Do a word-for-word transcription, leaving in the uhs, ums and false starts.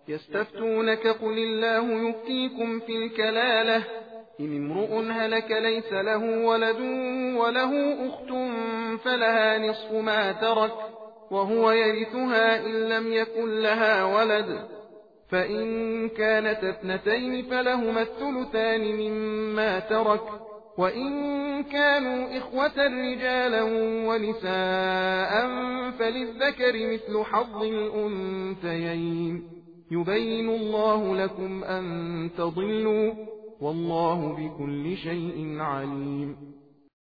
يستفتونك قل الله يفتيكم في الكلالة إن امرؤ هلك ليس له ولد وله أخت فلها نصف ما ترك وهو يرثها إن لم يكن لها ولد فإن كانت اثنتين فلهما الثلثان مما ترك وإن كانوا إخوة رجالا ونساء فللذكر مثل حظ الأنثيين يبين الله لكم أن تضلوا والله بكل شيء عليم.